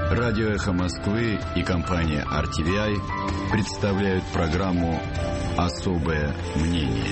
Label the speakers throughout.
Speaker 1: Радио «Эхо Москвы» и компания RTVI представляют программу «Особое мнение».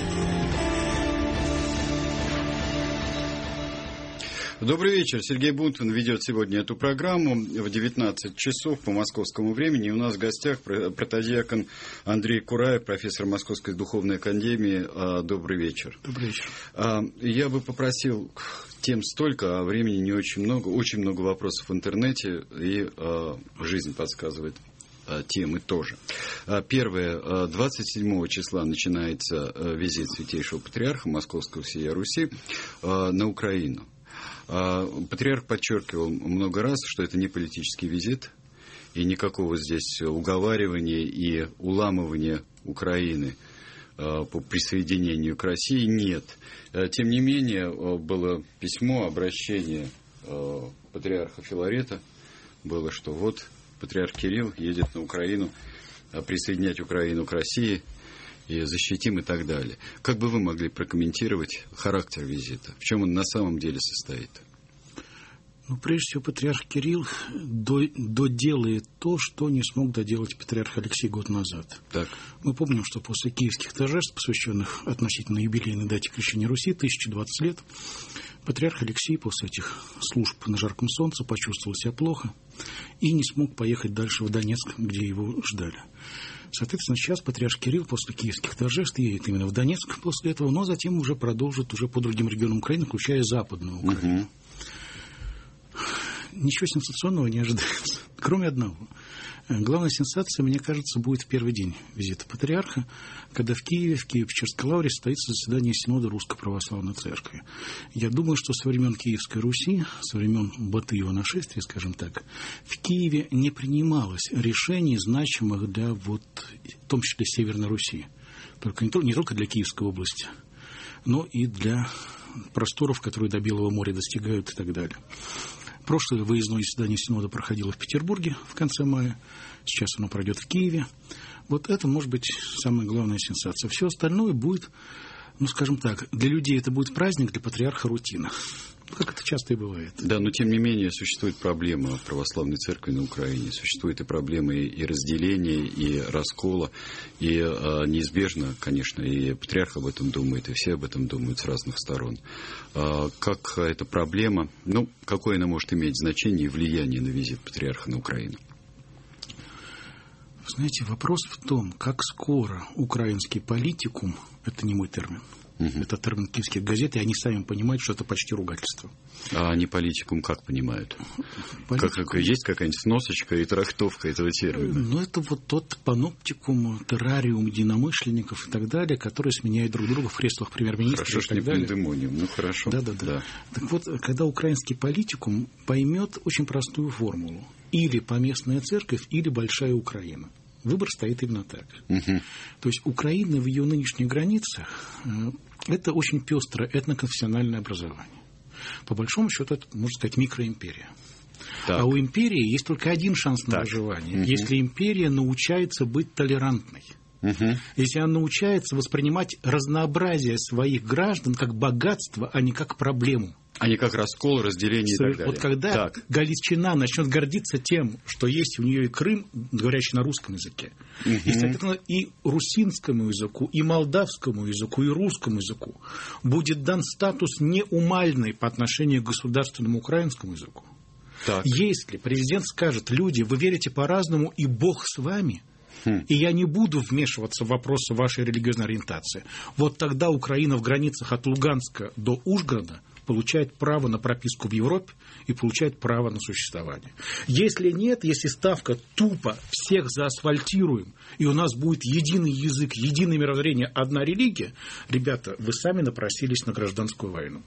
Speaker 1: Добрый вечер. Сергей Бунтман ведет сегодня эту программу в 19 часов по московскому времени. У нас в гостях протодиакон Андрей Кураев, профессор Московской духовной академии. Добрый вечер.
Speaker 2: Добрый вечер.
Speaker 1: Я бы попросил... Тем столько, а времени не очень много. Очень много вопросов в интернете, и жизнь подсказывает темы тоже. Первое. 27 числа начинается визит Святейшего Патриарха Московского всея Руси на Украину. Патриарх подчеркивал много раз, что это не политический визит, и никакого здесь уговаривания и уламывания Украины по присоединению к России нет. Тем не менее, было письмо, обращение патриарха Филарета, было, что вот патриарх Кирилл едет на Украину, присоединять Украину к России, и защитим и так далее. Как бы вы могли прокомментировать характер визита? В чем он на самом деле состоит?
Speaker 2: Прежде всего, патриарх Кирилл доделает то, что не смог доделать патриарх Алексей год назад.
Speaker 1: Так.
Speaker 2: Мы помним, что после киевских торжеств, посвященных относительно юбилейной дате крещения Руси, 1020 лет, патриарх Алексей после этих служб на жарком солнце почувствовал себя плохо и не смог поехать дальше в Донецк, где его ждали. Соответственно, сейчас патриарх Кирилл после киевских торжеств едет именно в Донецк после этого, но затем уже продолжит уже по другим регионам Украины, включая Западную Украину.
Speaker 1: Угу.
Speaker 2: Ничего сенсационного не ожидается, кроме одного. Главная сенсация, мне кажется, будет в первый день визита патриарха, когда в Киево-Печерской лавре состоится заседание Синода Русской Православной Церкви. Я думаю, что со времен Киевской Руси, со времен Батыева нашествия, скажем так, в Киеве не принималось решений, значимых для, в том числе, Северной Руси. Не только для Киевской области, но и для просторов, которые до Белого моря достигают и так далее. Прошлое выездное заседание Синода проходило в Петербурге в конце мая. Сейчас оно пройдет в Киеве. Вот это может быть самая главная сенсация. Все остальное будет, скажем так, для людей это будет праздник, для патриарха рутина. Как это часто и бывает.
Speaker 1: Да, но тем не менее существует проблема православной церкви на Украине. Существуют и проблемы и разделения, и раскола. И неизбежно, конечно, и патриарх об этом думает, и все об этом думают с разных сторон. Как эта проблема, какое она может иметь значение и влияние на визит патриарха на Украину?
Speaker 2: Знаете, вопрос в том, как скоро украинский политикум, это не мой термин, это термин киевских газет, и они сами понимают, что это почти ругательство.
Speaker 1: А они политикум как понимают? Есть какая-нибудь сносочка и трактовка этого термина? Это вот тот паноптикум, террариум единомышленников и так далее, которые сменяют друг друга в креслах премьер-министра.
Speaker 2: Хорошо,
Speaker 1: что не пандемониум. Хорошо.
Speaker 2: Да. Так вот, когда украинский политикум поймет очень простую формулу. Или поместная церковь, или большая Украина. Выбор стоит именно так.
Speaker 1: Угу.
Speaker 2: То есть Украина в ее нынешних границах это очень пестрое этноконфессиональное образование. По большому счету, это, можно сказать, микроимперия.
Speaker 1: Так.
Speaker 2: А у империи есть только один шанс на выживание.
Speaker 1: Угу.
Speaker 2: Если империя научается быть толерантной.
Speaker 1: Угу.
Speaker 2: Если она научается воспринимать разнообразие своих граждан как богатство, а не как проблему.
Speaker 1: А не как раскол, разделение и так далее.
Speaker 2: Вот когда Галичина начнет гордиться тем, что есть у нее и Крым, говорящий на русском языке, и, соответственно, и русинскому языку, и молдавскому языку, и русскому языку будет дан статус неумальный по отношению к государственному украинскому языку.
Speaker 1: Так.
Speaker 2: Если президент скажет: люди, вы верите по-разному, и Бог с вами, и я не буду вмешиваться в вопросы вашей религиозной ориентации, вот тогда Украина в границах от Луганска до Ужгорода получает право на прописку в Европе и получает право на существование. Если нет, если ставка тупо всех заасфальтируем, и у нас будет единый язык, единое мировоззрение, одна религия, ребята, вы сами напросились на гражданскую войну.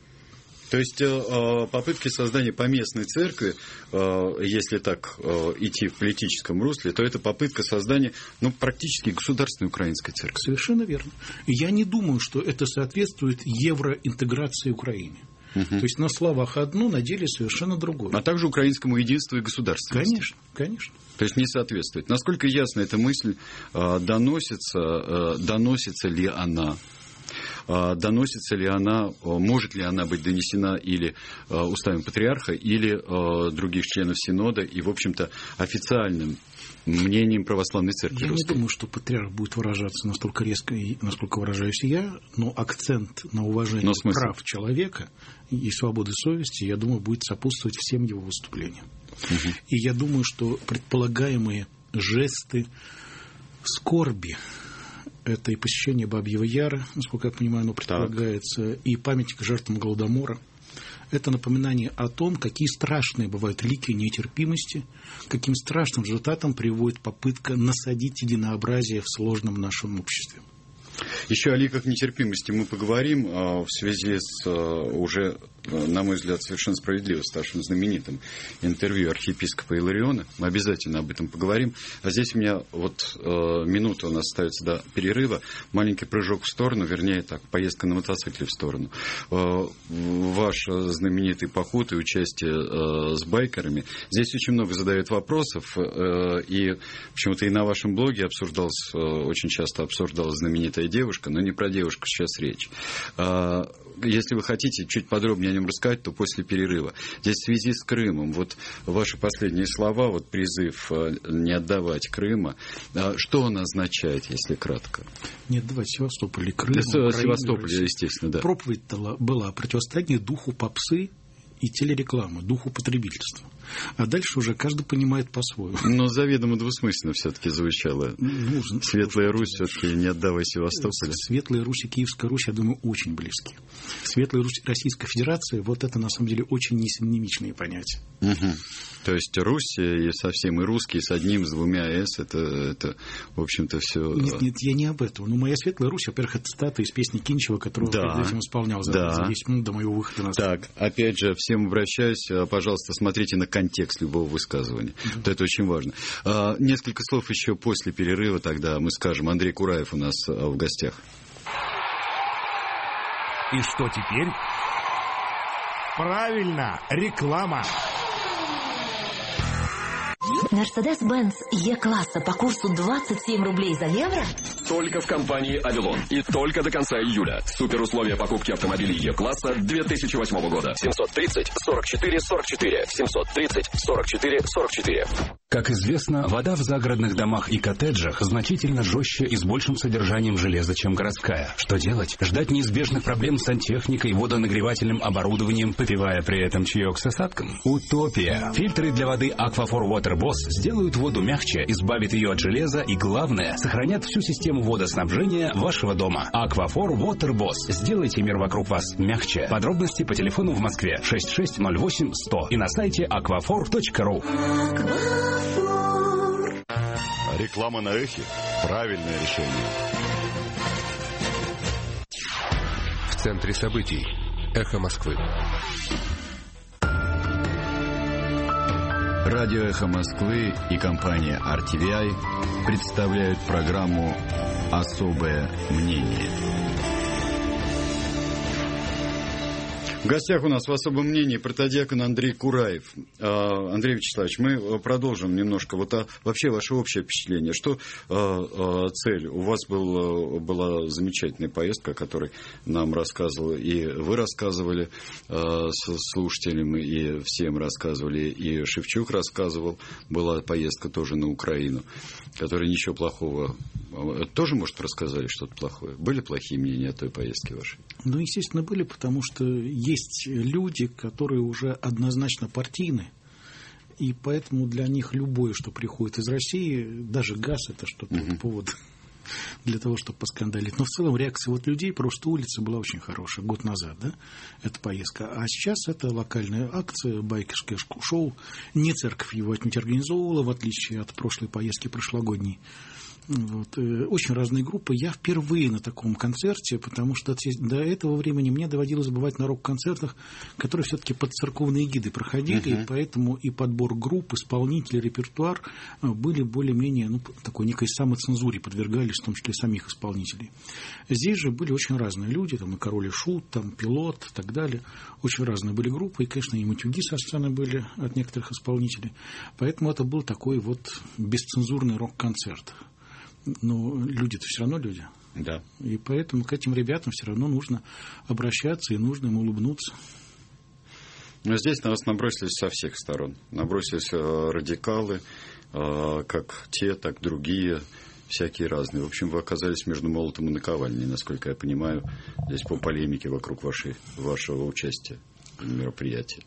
Speaker 1: То есть попытки создания поместной церкви, если так идти в политическом русле, то это попытка создания практически государственной украинской церкви.
Speaker 2: Совершенно верно. И я не думаю, что это соответствует евроинтеграции Украины. То есть на словах одно, на деле совершенно другое.
Speaker 1: А также украинскому единству и государственности.
Speaker 2: Конечно.
Speaker 1: То есть не соответствует. Насколько ясно эта мысль доносится ли она? доносится ли она, может ли она быть донесена или устами патриарха, или других членов Синода, и, в общем-то, официальным мнением православной церкви русской.
Speaker 2: Я не думаю, что патриарх будет выражаться настолько резко, насколько выражаюсь я, но акцент на уважение прав человека и свободы совести, я думаю, будет сопутствовать всем его выступлениям. Угу. И я думаю, что предполагаемые жесты скорби, это и посещение Бабьего Яра, насколько я понимаю, оно предполагается, и памятник жертвам Голодомора. Это напоминание о том, какие страшные бывают лики нетерпимости, каким страшным результатом приводит попытка насадить единообразие в сложном нашем обществе.
Speaker 1: Еще о ликах нетерпимости мы поговорим в связи с уже, на мой взгляд, совершенно справедливо ставшим знаменитым интервью архиепископа Илариона. Мы обязательно об этом поговорим. А здесь у меня вот минута у нас остается до перерыва. Маленький прыжок в сторону, вернее так, поездка на мотоцикле в сторону. Ваш знаменитый поход и участие с байкерами. Здесь очень много задают вопросов. И почему-то и на вашем блоге очень часто обсуждалась знаменитая девушка, но не про девушку сейчас речь. Если вы хотите чуть подробнее о нем рассказать, то после перерыва. Здесь в связи с Крымом, вот ваши последние слова, вот призыв не отдавать Крыма, что он означает, если кратко?
Speaker 2: Не отдавать Севастополь и Крым.
Speaker 1: Севастополь, естественно, да.
Speaker 2: Проповедь была о противостоянии духу попсы и телерекламы, духу потребительства. А дальше уже каждый понимает по-своему.
Speaker 1: Но заведомо двусмысленно все-таки звучало. Светлая Русь, все-таки не отдавай Севастополя.
Speaker 2: Светлая Русь и Киевская Русь, я думаю, очень близки. Светлая Русь, Российская Федерация, вот это на самом деле очень несинонимичные понятия.
Speaker 1: Угу. То есть Русь и совсем и русский с одним, с двумя «с», это в общем-то, все...
Speaker 2: Нет, я не об этом. Но моя Светлая Русь, во-первых, это цитата из песни Кинчева, которую я перед этим исполнял за 10 минут до моего выхода на сцену.
Speaker 1: Так, опять же, всем обращаюсь, пожалуйста, смотрите на контекст любого высказывания. Вот это очень важно. Несколько слов еще после перерыва, тогда мы скажем. Андрей Кураев у нас в гостях.
Speaker 3: И что теперь? Правильно, реклама.
Speaker 4: Мерседес-Бенц Е-класса по курсу 27 рублей за евро?
Speaker 5: Только в компании «Авилон». И только до конца июля. Суперусловия покупки автомобилей Е-класса 2008 года. 730-44-44. 730-44-44.
Speaker 6: Как известно, вода в загородных домах и коттеджах значительно жестче и с большим содержанием железа, чем городская. Что делать? Ждать неизбежных проблем с сантехникой и водонагревательным оборудованием, попивая при этом чаек с осадком? Утопия. Фильтры для воды Aquaphor Water Boss сделают воду мягче, избавят ее от железа и, главное, сохранят всю систему водоснабжения вашего дома. Aquaphor Water Boss. Сделайте мир вокруг вас мягче. Подробности по телефону в Москве 6608 100 и на сайте aquaphor.ru.
Speaker 7: Реклама на эхе – правильное решение.
Speaker 8: В центре событий. Эхо Москвы.
Speaker 1: Радио «Эхо Москвы» и компания RTVI представляют программу «Особое мнение». В гостях у нас в особом мнении протодиакон Андрей Кураев. Андрей Вячеславович, мы продолжим немножко. Вообще ваше общее впечатление. Что цель? У вас была замечательная поездка, о которой нам рассказывал, и вы рассказывали слушателям, и всем рассказывали, и Шевчук рассказывал. Была поездка тоже на Украину, которая ничего плохого... Тоже, может, рассказали что-то плохое? Были плохие мнения о той поездке вашей?
Speaker 2: Ну, естественно, были, потому что есть люди, которые уже однозначно партийны, и поэтому для них любое, что приходит из России, даже газ, это что-то повод для того, чтобы поскандалить. Но в целом реакция людей, просто улица была очень хорошая, год назад, да, эта поездка. А сейчас это локальная акция, байкерское шоу. Не церковь его отнюдь организовывала, в отличие от прошлой поездки прошлогодней. Очень разные группы. Я впервые на таком концерте, потому что до этого времени мне доводилось бывать на рок-концертах, которые все-таки под церковные гиды проходили, и поэтому и подбор групп, исполнителей, репертуар были более-менее такой некой самоцензуре, подвергались в том числе самих исполнителей. Здесь же были очень разные люди, там и Король и Шут, там Пилот и так далее. Очень разные были группы, и, конечно, и матюги со сцены были от некоторых исполнителей. Поэтому это был такой бесцензурный рок-концерт. Но люди-то все равно люди.
Speaker 1: Да.
Speaker 2: И поэтому к этим ребятам все равно нужно обращаться и нужно им улыбнуться.
Speaker 1: Но здесь на вас набросились со всех сторон. Набросились радикалы, как те, так другие, всякие разные. В общем, вы оказались между молотом и наковальней, насколько я понимаю, здесь по полемике вокруг вашего участия в мероприятии.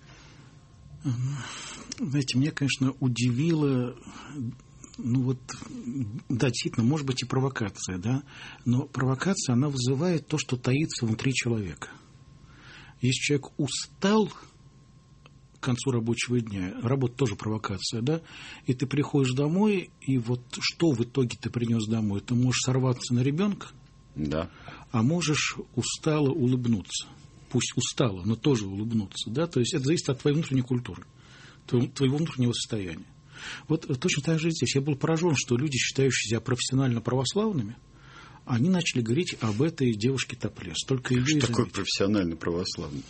Speaker 2: Знаете, меня, конечно, удивило, да, действительно, может быть и провокация, да, но провокация, она вызывает то, что таится внутри человека. Если человек устал к концу рабочего дня, работа тоже провокация, да, и ты приходишь домой, и вот что в итоге ты принес домой? Ты можешь сорваться на ребенка,
Speaker 1: да,
Speaker 2: а можешь устало улыбнуться. Пусть устало, но тоже улыбнуться, да, то есть это зависит от твоей внутренней культуры, твоего внутреннего состояния. Вот точно так же здесь. Я был поражен, что люди, считающие себя профессионально православными, они начали говорить об этой девушке Топлес. Только ее
Speaker 1: что такое профессионально православный?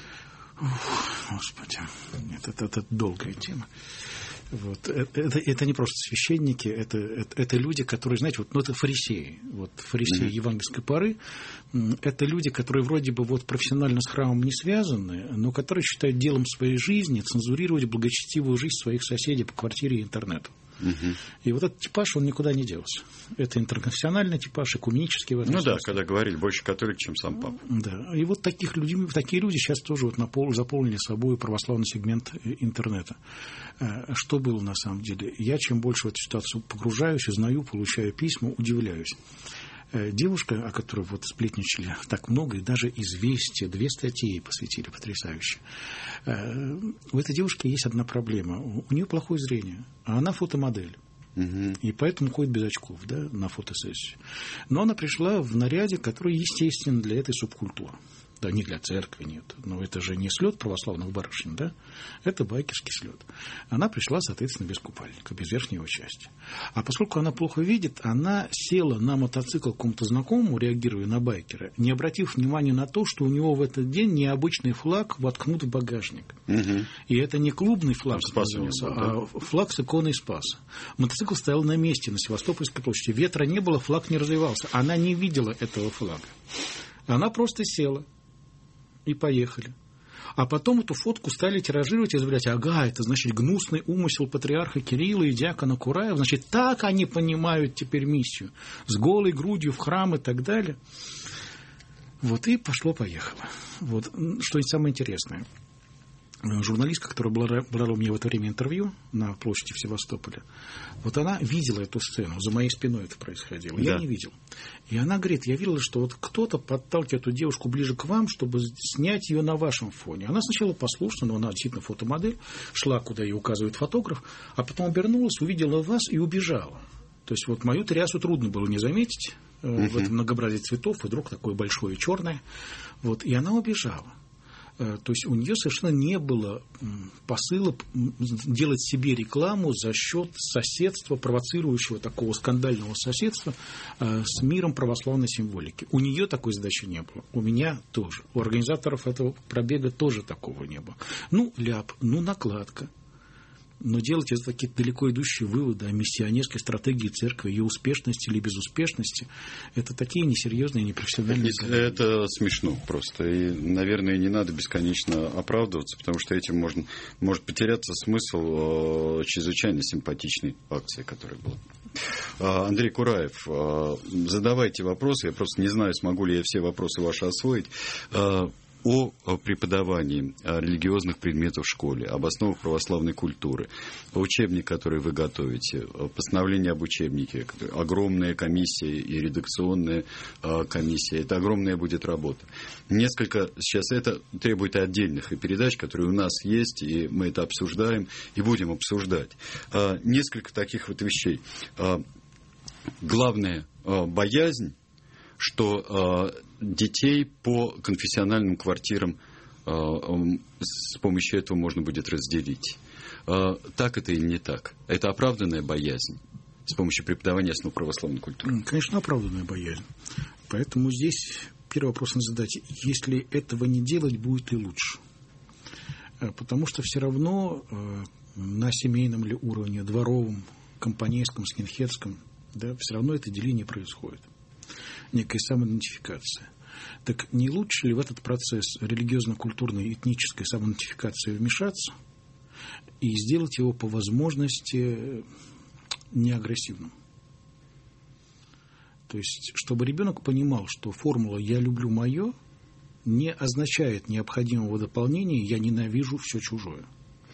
Speaker 2: Господи, нет, это долгая тема. Вот. Это не просто священники, это люди, которые, знаете, это фарисеи. Фарисеи евангельской поры. Это люди, которые вроде бы профессионально с храмом не связаны, но которые считают делом своей жизни цензурировать благочестивую жизнь своих соседей по квартире и интернету. И этот типаж, он никуда не делся. Это интерконфессиональный типаж, экуменический в этом смысле.
Speaker 1: Да, когда говорили, больше католик, чем сам папа.
Speaker 2: Да, и такие люди сейчас тоже заполнили собой православный сегмент интернета. Что было на самом деле? Я чем больше в эту ситуацию погружаюсь, узнаю, получаю письма, удивляюсь. Девушка, о которой сплетничали так много, и даже «Известия», 2 статьи посвятили потрясающе. У этой девушки есть одна проблема. У нее плохое зрение, а она фотомодель. И поэтому ходит без очков, да, на фотосессию. Но она пришла в наряде, который естествен для этой субкультуры. Да, не для церкви, нет. Но это же не слет православных барышень, да? Это байкерский слет. Она пришла, соответственно, без купальника, без верхней его части. А поскольку она плохо видит, она села на мотоцикл к какому-то знакомому, реагируя на байкера, не обратив внимания на то, что у него в этот день необычный флаг воткнут в багажник. И это не клубный флаг, а флаг с иконой Спаса. Мотоцикл стоял на месте на Севастопольской площади. Ветра не было, флаг не развивался. Она не видела этого флага. Она просто села. И поехали. А потом эту фотку стали тиражировать и заявлять: ага, это значит гнусный умысел патриарха Кирилла и диакона Кураева, значит, так они понимают теперь миссию, с голой грудью в храм и так далее. И пошло-поехало. Что самое интересное. Журналистка, которая брала у меня в это время интервью на площади в Севастополе, она видела эту сцену, за моей спиной это происходило, я не видел. И она говорит: я видела, что кто-то подталкивает эту девушку ближе к вам, чтобы снять ее на вашем фоне. Она сначала послушна, но она действительно фотомодель, шла, куда ей указывает фотограф, а потом обернулась, увидела вас и убежала. То есть мою трясу трудно было не заметить в этом многообразии цветов, и вдруг такое большое черное. И она убежала. То есть у нее совершенно не было посыла делать себе рекламу за счет соседства, провоцирующего такого скандального соседства с миром православной символики. У нее такой задачи не было. У меня тоже. У организаторов этого пробега тоже такого не было. Ляп, накладка. Но делать из таких далеко идущие выводы о миссионерской стратегии церкви, ее успешности или безуспешности, это такие несерьезные, непрофессиональные задачи.
Speaker 1: Это смешно просто. И, наверное, не надо бесконечно оправдываться, потому что этим может потеряться смысл чрезвычайно симпатичной акции, которая была. Андрей Кураев, задавайте вопросы. Я просто не знаю, смогу ли я все вопросы ваши освоить. О преподавании религиозных предметов в школе, об основах православной культуры, учебник, который вы готовите, постановление об учебнике, огромная комиссия и редакционная комиссия. Это огромная будет работа. Сейчас это требует отдельных передач, которые у нас есть, и мы это обсуждаем и будем обсуждать. Несколько таких вещей. Главная боязнь, что детей по конфессиональным квартирам с помощью этого можно будет разделить. Так это или не так? Это оправданная боязнь с помощью преподавания основ православной культуры?
Speaker 2: Конечно, оправданная боязнь. Поэтому здесь первый вопрос надо задать: если этого не делать, будет ли лучше? Потому что все равно на семейном ли уровне, дворовом, компанейском, скинхедском, все равно это деление происходит. некая самоидентификация. Так не лучше ли в этот процесс религиозно-культурной этнической самоидентификации вмешаться и сделать его по возможности неагрессивным? То есть, чтобы ребенок понимал, что формула «я люблю мое» не означает необходимого дополнения «я ненавижу все чужое».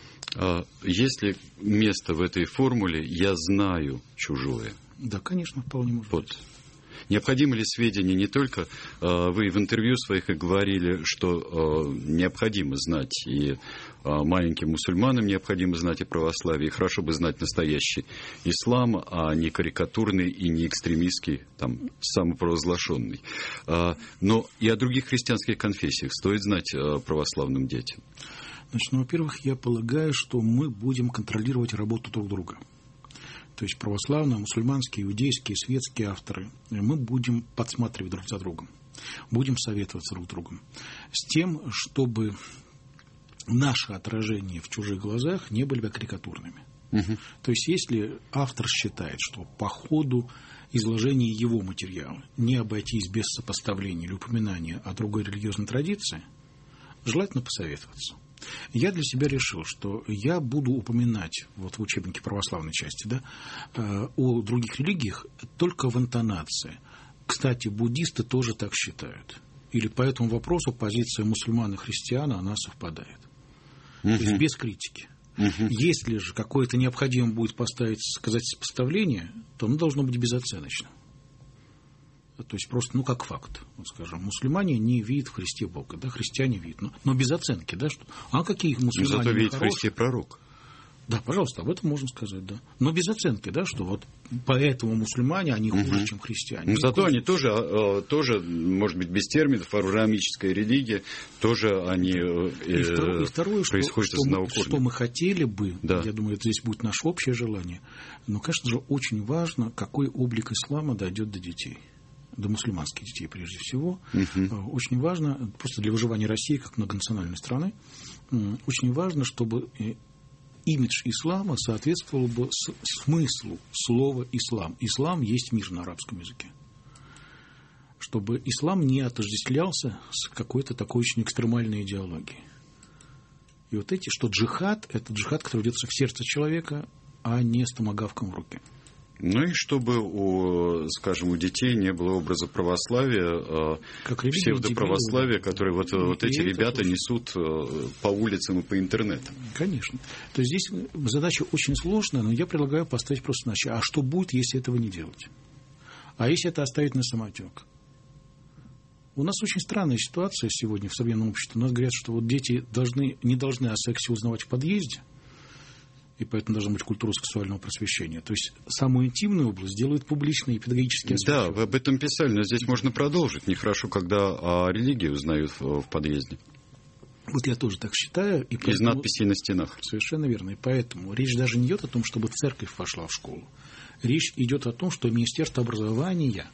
Speaker 1: Есть ли место в этой формуле «я знаю чужое»?
Speaker 2: Да, конечно, вполне может быть.
Speaker 1: Необходимы ли сведения не только... Вы в интервью своих и говорили, что необходимо знать и маленьким мусульманам необходимо знать и православие, и хорошо бы знать настоящий ислам, а не карикатурный и не экстремистский, там, самопровозглашенный. Но и о других христианских конфессиях стоит знать православным детям.
Speaker 2: Значит, во-первых, я полагаю, что мы будем контролировать работу друг друга. То есть православные, мусульманские, иудейские, светские авторы, мы будем подсматривать друг за другом, будем советоваться друг с другом, с тем, чтобы наши отражения в чужих глазах не были карикатурными. То есть если автор считает, что по ходу изложения его материала не обойтись без сопоставления или упоминания о другой религиозной традиции, желательно посоветоваться. Я для себя решил, что я буду упоминать вот в учебнике православной части, о других религиях только в интонации. Кстати, буддисты тоже так считают. Или по этому вопросу позиция мусульман и христиан, она совпадает. То есть без критики. Если же какое-то необходимо будет сказать сопоставление, то оно должно быть безоценочным. То есть просто, как факт. Вот, скажем, мусульмане не видят в Христе Бога, христиане видят. Но без оценки, что какие мусульмане
Speaker 1: зато видят в Христе пророк.
Speaker 2: Да, пожалуйста, об этом можно сказать, да. Но без оценки, что вот поэтому муслимане, они хуже, чем христиане.
Speaker 1: Зато они тоже, может быть, без терминов, авраамическая религия, тоже они
Speaker 2: и второе,
Speaker 1: происходят из одного корня.
Speaker 2: Что мы хотели бы, я думаю, это здесь будет наше общее желание, но, конечно же, очень важно, какой облик ислама дойдет до детей. До мусульманских детей, прежде всего. Очень важно, просто для выживания России, как многонациональной страны, очень важно, чтобы имидж ислама соответствовал бы смыслу слова «ислам». Ислам есть мир на арабском языке. Чтобы ислам не отождествлялся с какой-то такой очень экстремальной идеологией. И вот что джихад – это джихад, который ведется в сердце человека, а не с томагавком в руке.
Speaker 1: Ну и чтобы у детей не было образа православия, псевдоправославия, которые вот эти ребята несут по улицам и по интернету.
Speaker 2: Конечно. То есть здесь задача очень сложная, но я предлагаю поставить просто иначе. А что будет, если этого не делать? А если это оставить на самотек? У нас очень странная ситуация сегодня в современном обществе. У нас говорят, что дети не должны о сексе узнавать в подъезде, и поэтому должна быть культура сексуального просвещения. То есть самую интимную область делают публичные и педагогические аспекты.
Speaker 1: Да, вы об этом писали, но здесь можно продолжить. Нехорошо, когда о религии узнают в подъезде.
Speaker 2: Вот я тоже так считаю. И
Speaker 1: из надписей на стенах.
Speaker 2: Совершенно верно. И поэтому речь даже не идет о том, чтобы церковь вошла в школу. Речь идет о том, что Министерство образования,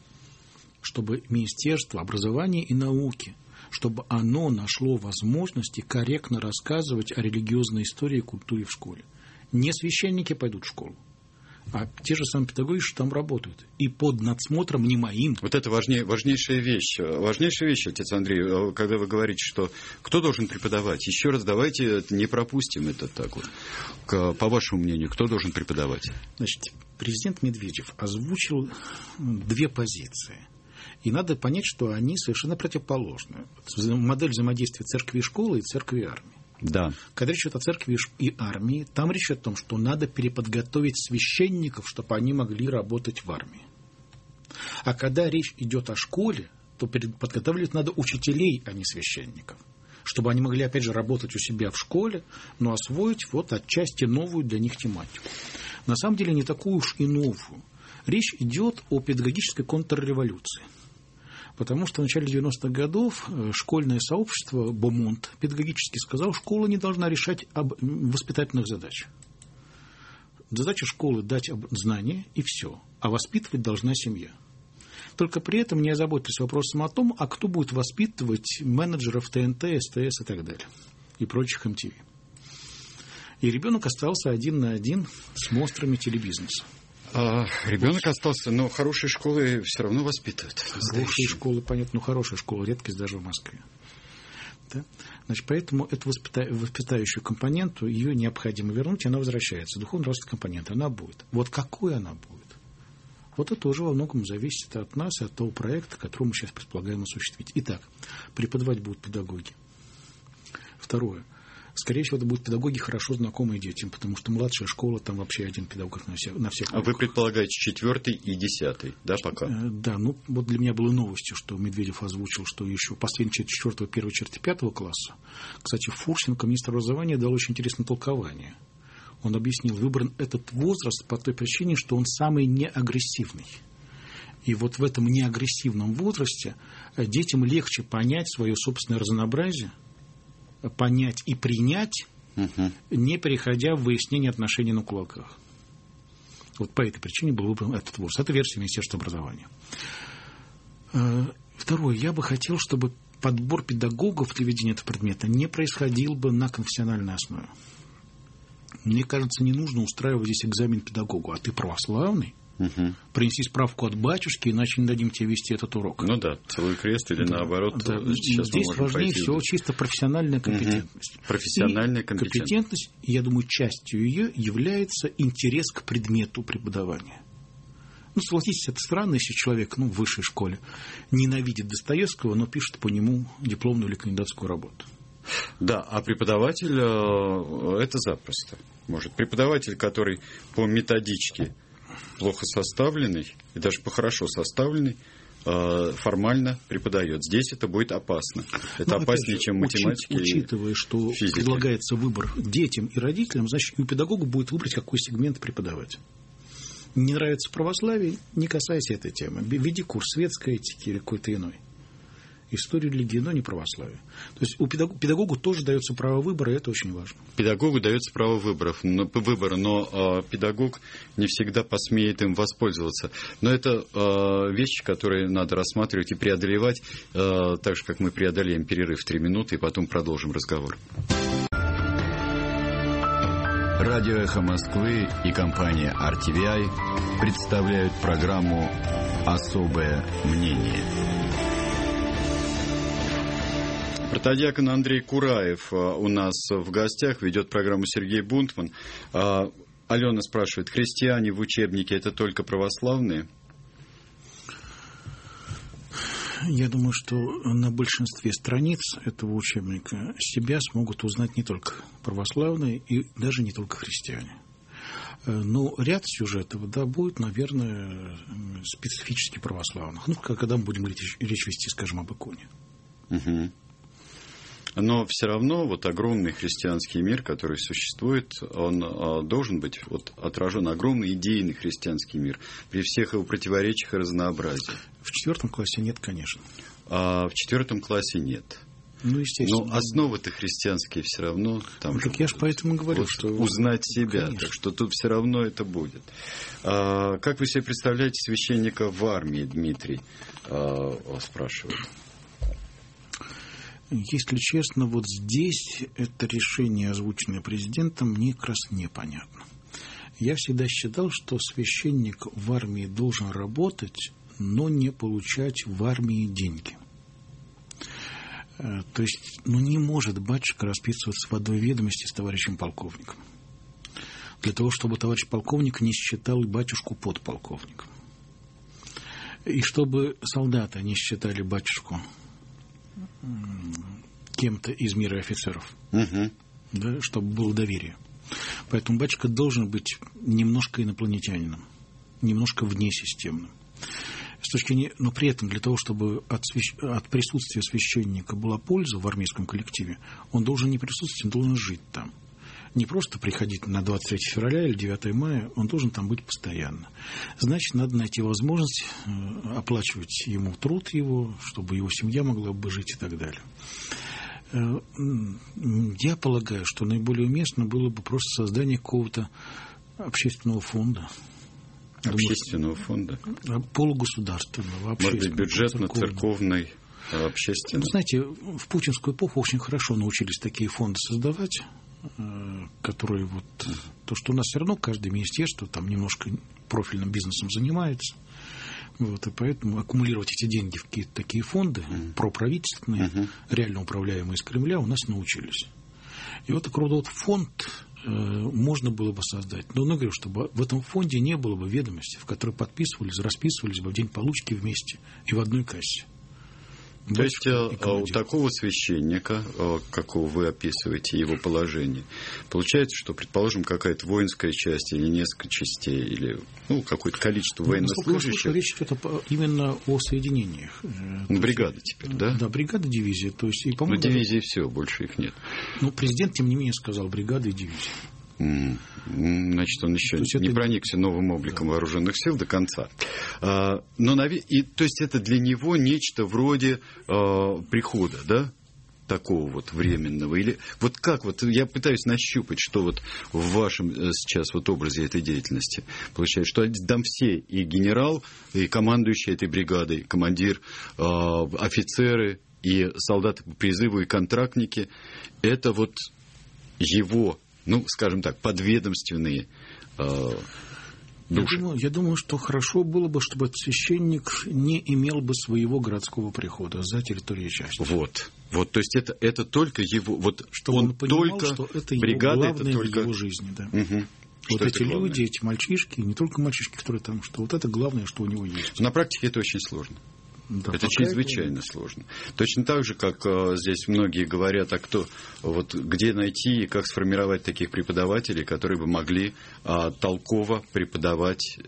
Speaker 2: и науки, чтобы оно нашло возможности корректно рассказывать о религиозной истории и культуре в школе. Не священники пойдут в школу, а те же самые педагоги, что там работают. И под надсмотром не моим.
Speaker 1: Вот это важнейшая вещь. Важнейшая вещь, отец Андрей, когда вы говорите, что кто должен преподавать. Еще раз давайте не пропустим это так вот. По вашему мнению, кто должен преподавать?
Speaker 2: Значит, президент Медведев озвучил две позиции. И надо понять, что они совершенно противоположны. Модель взаимодействия церкви и школы и церкви и армии.
Speaker 1: Да.
Speaker 2: Когда речь идет о церкви и армии, там речь идет о том, что надо переподготовить священников, чтобы они могли работать в армии. А когда речь идет о школе, то подготавливать надо учителей, а не священников. Чтобы они могли, опять же, работать у себя в школе, но освоить отчасти новую для них тематику. На самом деле не такую уж и новую. Речь идет о педагогической контрреволюции. Потому что в начале 90-х годов школьное сообщество Бомонт педагогически сказал, что школа не должна решать воспитательных задач. Задача школы – дать знания и все, а воспитывать должна семья. Только при этом не озаботились вопросом о том, а кто будет воспитывать менеджеров ТНТ, СТС и так далее, и прочих МТВ. И ребенок остался один на один с монстрами телебизнеса.
Speaker 1: Ребенок остался, но хорошие школы все равно воспитывают.
Speaker 2: Хорошие школы, понятно, но хорошая школа, редкость даже в Москве. Да? Значит, поэтому эту воспитающую компоненту, ее необходимо вернуть, и она возвращается. Духовно-нравственная компонента, она будет. Вот какой она будет? Вот это уже во многом зависит от нас и от того проекта, который мы сейчас предполагаем осуществить. Итак, преподавать будут педагоги. Второе. Скорее всего, это будут педагоги, хорошо знакомые детям, потому что младшая школа, там вообще один педагог на всех.
Speaker 1: А вы предполагаете 4 и 10, да, пока?
Speaker 2: Да, ну вот для меня было новостью, что Медведев озвучил, что еще последняя часть 4, первая часть 5 класса. Кстати, Фурсенко, министр образования, дал очень интересное толкование. Он объяснил, выбран этот возраст по той причине, что он самый неагрессивный. И вот в этом неагрессивном возрасте детям легче понять свое собственное разнообразие, понять и принять, не переходя в выяснение отношений на кулаках. Вот по этой причине был выбран этот возраст. Это версия Министерства образования. Второе. Я бы хотел, чтобы подбор педагогов для ведения этого предмета не происходил бы на конфессиональной основе. Мне кажется, не нужно устраивать здесь экзамен педагогу. А ты православный? Принеси справку от батюшки, иначе не дадим тебе вести этот урок.
Speaker 1: Ну да, целый крест или наоборот.
Speaker 2: Да. Здесь важнее всего чисто профессиональная компетентность.
Speaker 1: Профессиональная компетентность.
Speaker 2: И, я думаю, частью ее является интерес к предмету преподавания. Ну, согласитесь, это странно, если человек в высшей школе ненавидит Достоевского, но пишет по нему дипломную или кандидатскую работу.
Speaker 1: Да, а преподаватель это запросто может. Преподаватель, который по методичке плохо составленный, и даже по хорошо составленный, формально преподает. Здесь это будет опасно. Это опаснее, чем математика и физика.
Speaker 2: Учитывая, что предлагается выбор детям и родителям, значит, и у педагога будет выбрать, какой сегмент преподавать. Не нравится православие, не касайся этой темы. Веди курс светской этики или какой-то иной. Историю религии, но не православие. То есть у педагогу тоже дается право выбора, и это очень важно.
Speaker 1: Педагогу дается право выбора, но педагог не всегда посмеет им воспользоваться. Но это вещи, которые надо рассматривать и преодолевать, так же, как мы преодолеем перерыв 3 минуты, и потом продолжим разговор.
Speaker 9: Радио «Эхо Москвы» и компания RTVI представляют программу «Особое мнение».
Speaker 1: Протодиакон Андрей Кураев у нас в гостях, ведет программу Сергей Бунтман. Алена спрашивает, христиане в учебнике это только православные?
Speaker 2: Я думаю, что на большинстве страниц этого учебника себя смогут узнать не только православные и даже не только христиане. Но ряд сюжетов, будет, наверное, специфически православных. Когда мы будем речь вести, скажем, об иконе.
Speaker 1: Угу. Но все равно огромный христианский мир, который существует, он должен быть отражен. Огромный идейный христианский мир при всех его противоречиях и разнообразии.
Speaker 2: В 4 классе нет, конечно.
Speaker 1: А в 4 классе нет.
Speaker 2: Ну, естественно.
Speaker 1: Но основы-то христианские все равно там же.
Speaker 2: Так я же поэтому говорю, что
Speaker 1: узнать себя.
Speaker 2: Конечно.
Speaker 1: Так что тут все равно это будет. Как вы себе представляете священника в армии, Дмитрий? Спрашивают.
Speaker 2: Если честно, здесь это решение, озвученное президентом, мне как раз непонятно. Я всегда считал, что священник в армии должен работать, но не получать в армии деньги. То есть, не может батюшка расписываться в одной ведомости с товарищем полковником. Для того, чтобы товарищ полковник не считал батюшку подполковником. И чтобы солдаты не считали батюшку кем-то из мира офицеров, чтобы было доверие. Поэтому батюшка должен быть немножко инопланетянином, немножко внесистемным. Но при этом для того, чтобы от присутствия священника была польза в армейском коллективе, он должен не присутствовать, он должен жить там. Не просто приходить на 23 февраля или 9 мая, он должен там быть постоянно. Значит, надо найти возможность оплачивать ему труд его, чтобы его семья могла бы жить и так далее. Я полагаю, что наиболее уместно было бы просто создание какого-то общественного фонда.
Speaker 1: Общественного фонда?
Speaker 2: Полугосударственного, общественного.
Speaker 1: Может быть, бюджетно-церковный, общественный?
Speaker 2: Знаете, в путинскую эпоху очень хорошо научились такие фонды создавать. которые вот... То, что у нас все равно каждое министерство там немножко профильным бизнесом занимается. Вот, и поэтому аккумулировать эти деньги в какие-то такие фонды, проправительственные, реально управляемые из Кремля, у нас научились. И вот такой вот фонд можно было бы создать. Но я говорю, чтобы в этом фонде не было бы ведомости, в которые подписывались, расписывались бы в день получки вместе и в одной кассе.
Speaker 1: То есть у такого священника, какого вы описываете, его положение, получается, что, предположим, какая-то воинская часть или несколько частей, или какое-то количество военнослужащих.
Speaker 2: Речь идет именно о соединениях.
Speaker 1: Бригады теперь, да?
Speaker 2: Да, бригада, дивизия. То есть, и, по-моему,
Speaker 1: дивизии все, больше их нет.
Speaker 2: Президент, тем не менее, сказал бригада и дивизия.
Speaker 1: Значит, он еще не проникся новым обликом вооруженных сил до конца. То есть это для него нечто вроде прихода, да? Такого вот временного. Или вот как вот я пытаюсь нащупать, что вот в вашем сейчас вот образе этой деятельности получается, что там все, и генерал, и командующий этой бригадой, командир, офицеры, и солдаты по призыву, и контрактники, это вот его, скажем так, подведомственные души.
Speaker 2: Я думаю, что хорошо было бы, чтобы этот священник не имел бы своего городского прихода за территорией части.
Speaker 1: Вот, то есть это только его,
Speaker 2: чтобы он понимал,
Speaker 1: только
Speaker 2: что это
Speaker 1: бригада,
Speaker 2: его главное
Speaker 1: это только
Speaker 2: в его жизни, да.
Speaker 1: Вот
Speaker 2: эти люди, эти мальчишки, не только мальчишки, которые там, что вот это главное, что у него есть.
Speaker 1: На практике это очень сложно.
Speaker 2: Да,
Speaker 1: это чрезвычайно сложно. Точно так же, как здесь многие говорят, где найти и как сформировать таких преподавателей, которые бы могли толково преподавать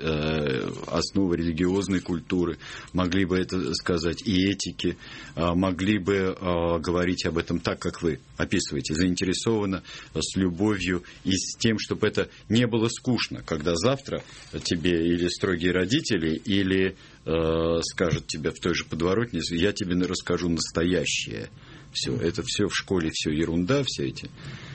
Speaker 1: основы религиозной культуры, могли бы это сказать и этики, могли бы говорить об этом так, как вы описываете, заинтересованно, с любовью и с тем, чтобы это не было скучно, когда завтра тебе или строгие родители, или скажут тебе в той же подворотне, я тебе расскажу настоящее. Все, это все в школе, все ерунда, все эти.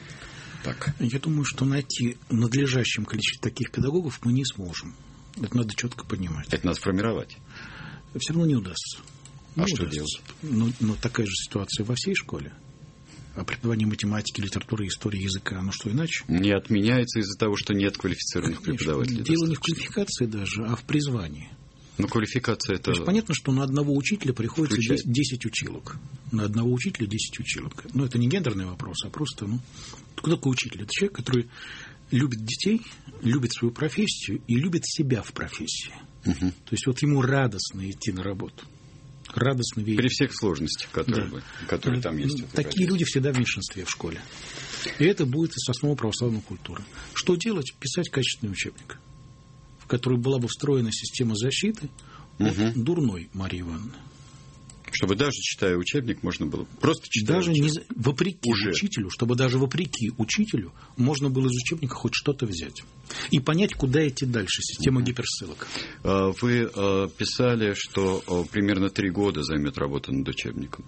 Speaker 1: Так.
Speaker 2: Я думаю, что найти в надлежащем количестве таких педагогов мы не сможем. Это надо четко понимать.
Speaker 1: Это надо сформировать.
Speaker 2: Все равно не удастся.
Speaker 1: Что делать?
Speaker 2: Но такая же ситуация во всей школе. А преподавание математики, литературы, истории, языка, что иначе?
Speaker 1: Не отменяется из-за того, что нет квалифицированных преподавателей.
Speaker 2: Дело не в квалификации даже, а в призвании.
Speaker 1: Квалификация это...
Speaker 2: То есть понятно, что на одного учителя приходится 10 училок. На одного учителя 10 училок. Это не гендерный вопрос, а просто, кто такой учитель? Это человек, который любит детей, любит свою профессию и любит себя в профессии. То есть ему радостно идти на работу. Радостно верить.
Speaker 1: При всех сложностях, которые там есть.
Speaker 2: Такие люди всегда в меньшинстве в школе. И это будет из основы православной культуры. Что делать? Писать качественный учебник, в который была бы встроена система защиты от дурной Марии Ивановны.
Speaker 1: Чтобы даже читая учебник, можно было просто читать.
Speaker 2: Даже вопреки учителю, чтобы даже вопреки учителю можно было из учебника хоть что-то взять. И понять, куда идти дальше. Система гиперссылок.
Speaker 1: Вы писали, что примерно 3 года займет работа над учебником.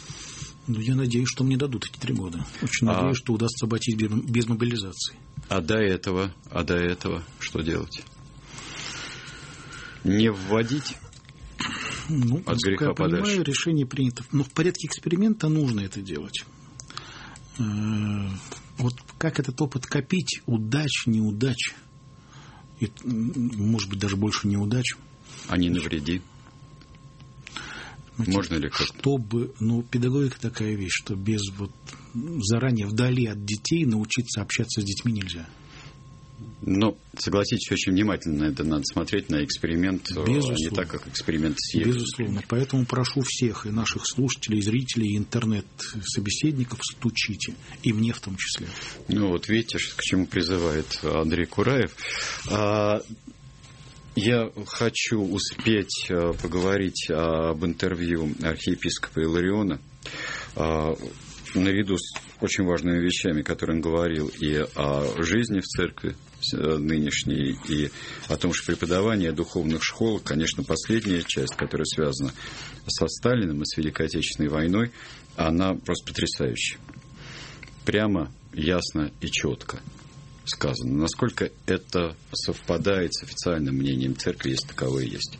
Speaker 2: Я надеюсь, что мне дадут эти 3 года. Очень надеюсь, что удастся обойтись без мобилизации.
Speaker 1: А до этого что делать? Не вводить? От греха подальше. Я понимаю,
Speaker 2: решение принято. Но в порядке эксперимента нужно это делать. Как этот опыт копить? Удач, неудач. И, может быть, даже больше неудач.
Speaker 1: А не навреди. Можно ли как-то?
Speaker 2: Педагогика такая вещь, что без заранее вдали от детей научиться общаться с детьми нельзя.
Speaker 1: Согласитесь, очень внимательно на это надо смотреть, на эксперимент,
Speaker 2: безусловно.
Speaker 1: Не так, как эксперимент с Евой.
Speaker 2: Безусловно. Поэтому прошу всех, и наших слушателей, и зрителей, и интернет-собеседников, стучите. И мне в том числе.
Speaker 1: Видите, к чему призывает Андрей Кураев. Я хочу успеть поговорить об интервью архиепископа Илариона, наряду с очень важными вещами, которые он говорил и о жизни в церкви нынешней, и о том, что преподавание духовных школ, конечно, последняя часть, которая связана со Сталиным и с Великой Отечественной войной, она просто потрясающая. Прямо, ясно и четко сказано. Насколько это совпадает с официальным мнением церкви, если таковое есть?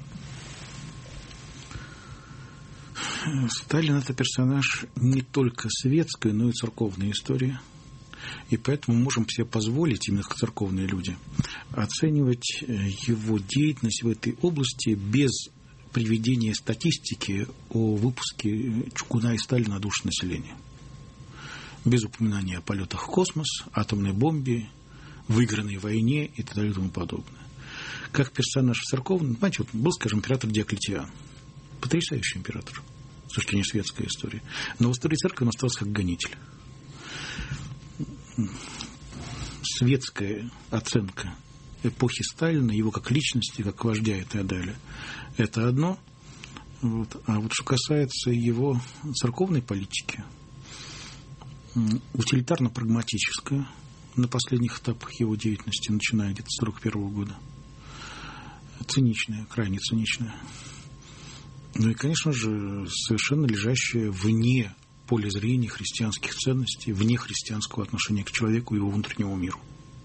Speaker 2: Сталин – это персонаж не только светской, но и церковной истории. И поэтому мы можем себе позволить, именно как церковные люди, оценивать его деятельность в этой области без приведения статистики о выпуске чугуна и стали на душу населения. Без упоминания о полетах в космос, атомной бомбе, выигранной войне и так далее и тому подобное. Как персонаж церковный, знаете, вот был, скажем, император Диоклетиан. Потрясающий император с точки зрения светской истории. Но в истории церкви он остался как гонитель. Светская оценка эпохи Сталина, его как личности, как вождя и так далее, это одно. Вот. А вот что касается его церковной политики, утилитарно-прагматическая на последних этапах его деятельности, начиная где-то с 1941 года, циничная, крайне циничная. Ну и, конечно же, совершенно лежащая вне поля зрения христианских ценностей, вне христианского отношения к человеку и его внутреннему миру.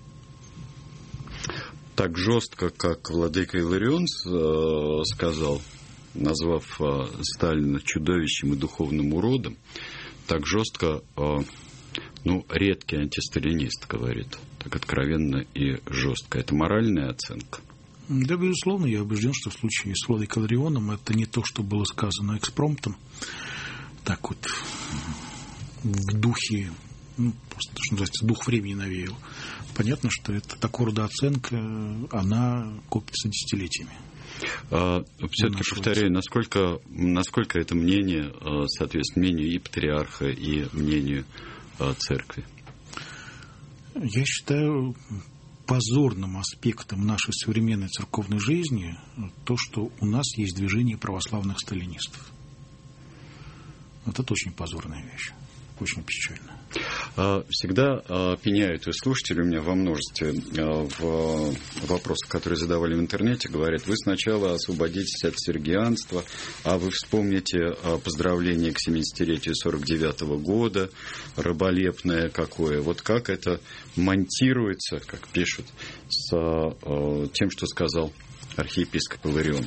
Speaker 1: Так жестко, как владыка Иларион сказал, назвав Сталина чудовищем и духовным уродом, так жестко, редкий антисталинист говорит, так откровенно и жестко. Это моральная оценка?
Speaker 2: Да, безусловно, я убежден, что в случае с владыкой Иларионом это не то, что было сказано экспромтом, так вот в духе, просто, что называется, дух времени навеял. Понятно, что это такого рода оценка, она копится десятилетиями.
Speaker 1: Все-таки повторяю, насколько это мнение соответствует мнению и патриарха, и мнению церкви?
Speaker 2: Я считаю позорным аспектом нашей современной церковной жизни то, что у нас есть движение православных сталинистов. Вот это очень позорная вещь, очень печально.
Speaker 1: Всегда пеняют и слушатели у меня во множестве в вопросах, которые задавали в интернете, говорят, вы сначала освободитесь от сергианства, а вы вспомните поздравление к 70-летию 49-го года, раболепное какое. Вот как это монтируется, как пишут, с тем, что сказал архиепископ Иларион?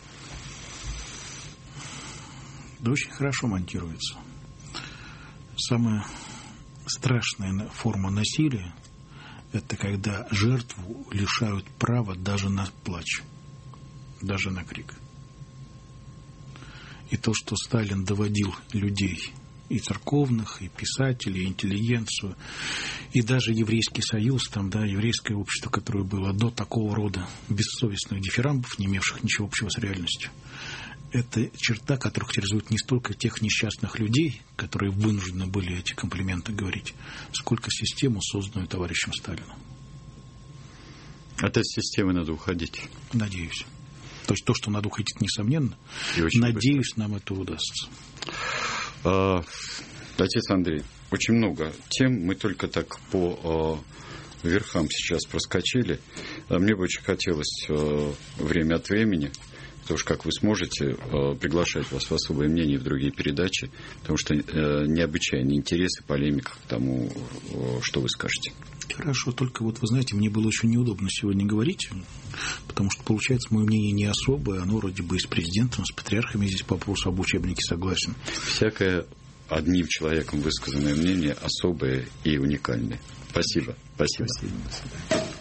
Speaker 2: Да очень хорошо монтируется. Самая страшная форма насилия – это когда жертву лишают права даже на плач, даже на крик. И то, что Сталин доводил людей, и церковных, и писателей, и интеллигенцию, и даже Еврейский союз, еврейское общество, которое было до такого рода бессовестных дифирамбов, не имевших ничего общего с реальностью, это черта, которая характеризует не столько тех несчастных людей, которые вынуждены были эти комплименты говорить, сколько систему, созданную товарищем Сталином.
Speaker 1: От этой системы надо уходить.
Speaker 2: Надеюсь. То есть то, что надо уходить, несомненно. Надеюсь, нам это удастся.
Speaker 1: Отец Андрей, очень много тем. Мы только так по верхам сейчас проскочили. Мне бы очень хотелось время от времени, потому что, как вы сможете, приглашать вас в особое мнение в другие передачи, потому что необычайный интерес и полемика к тому, что вы скажете.
Speaker 2: Хорошо, только вот вы знаете, мне было очень неудобно сегодня говорить, потому что, получается, мое мнение не особое, оно вроде бы и с президентом, с патриархами здесь по вопросу об учебнике согласен.
Speaker 1: Всякое одним человеком высказанное мнение особое и уникальное. Спасибо. Спасибо.
Speaker 2: Спасибо. До свидания.